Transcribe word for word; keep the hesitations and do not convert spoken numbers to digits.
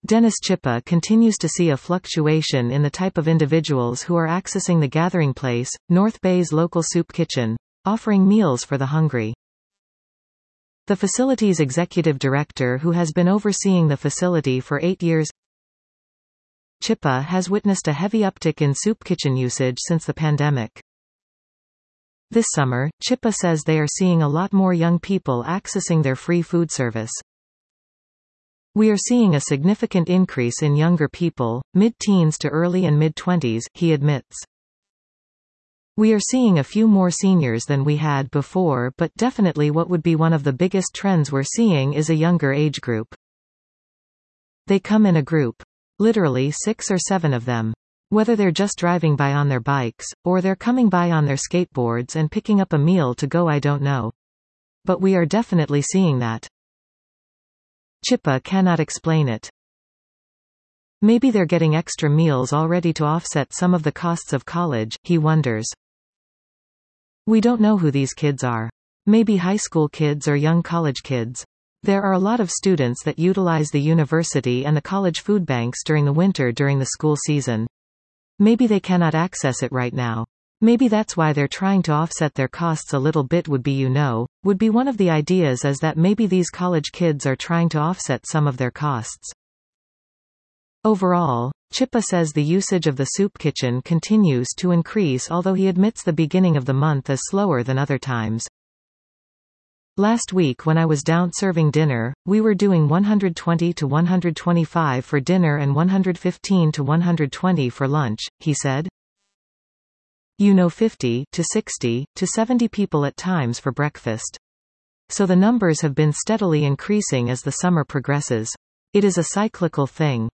Dennis Chippa continues to see a fluctuation in the type of individuals who are accessing the gathering place, North Bay's local soup kitchen, offering meals for the hungry. The facility's executive director, who has been overseeing the facility for eight years, Chippa has witnessed a heavy uptick in soup kitchen usage since the pandemic. This summer, Chippa says they are seeing a lot more young people accessing their free food service. We are seeing a significant increase in younger people, mid-teens to early and mid-twenties, he admits. We are seeing a few more seniors than we had before, but definitely what would be one of the biggest trends we're seeing is a younger age group. They come in a group. Literally six or seven of them. Whether they're just driving by on their bikes, or they're coming by on their skateboards and picking up a meal to go, I don't know. But we are definitely seeing that. Chippa cannot explain it. Maybe they're getting extra meals already to offset some of the costs of college, he wonders. We don't know who these kids are. Maybe high school kids or young college kids. There are a lot of students that utilize the university and the college food banks during the winter during the school season. Maybe they cannot access it right now. Maybe that's why they're trying to offset their costs a little bit would be you know, would be one of the ideas is that maybe these college kids are trying to offset some of their costs. Overall, Chippa says the usage of the soup kitchen continues to increase, although he admits the beginning of the month is slower than other times. Last week when I was down serving dinner, we were doing one hundred twenty to one hundred twenty-five for dinner and one hundred fifteen to one hundred twenty for lunch, he said. You know, fifty to sixty to seventy people at times for breakfast. So the numbers have been steadily increasing as the summer progresses. It is a cyclical thing.